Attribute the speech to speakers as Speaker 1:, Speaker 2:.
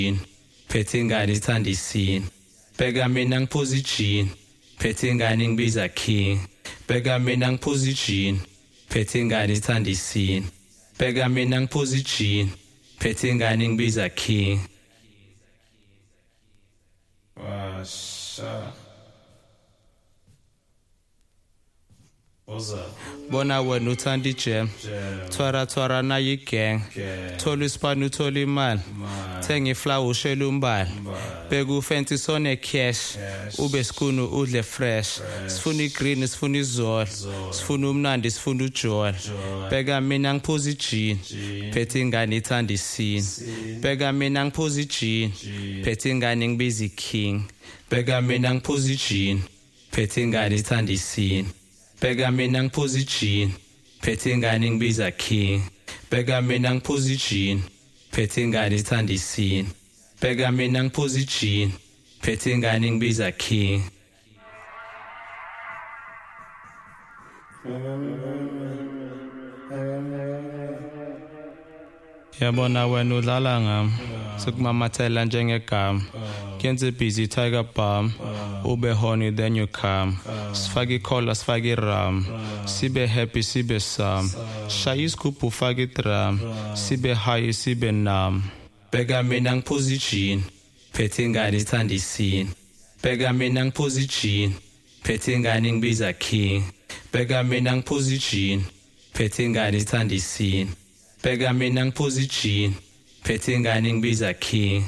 Speaker 1: phethe ingane ithanda isini bheka mina ngiphuza ijini phethe ingane ngibiza king bheka mina ngiphuza ijini phethe ingane ithanda isini bheka mina ngiphuza ijini phethe ingane ngibiza king washa bona wena uthanda ijam thwara na yigang thola isipani uthola imali thenga iflower ushela umbali beka ufence sone cash ube skunu udle fresh sifuna igreen sifuna izolo sifuna umnandi sifuna ujoy beka mina ngiphuza ijini phethe ingane ithanda isini beka mina ngiphuza ijini phethe ingane ngibiza king beka mina ngiphuza ijini phethe ingane ithanda isini bheka mina ngiphuza ijini phethe ingane ngibiza king bheka mina ngiphuza ijini phethe ingane ithanda isini bheka mina ngiphuza ijini phethe ingane ngibiza king yabona wena udlala ngami sikumamathela njengegama kenze busy tiger bomb ube horny then you come sifake ikhola sifake iram sibe happy sibe sam shaya isigubhu ufake idrum sibe high sibe numb bheka mina ngiphuza ijini phethe ingane ithanda isini bheka mina ngiphuza ijini phethe ingane ngibiza king bheka mina ngiphuza ijini phethe ingane ithanda isini bheka mina ngiphuza ijini phethe ingane ngibiza king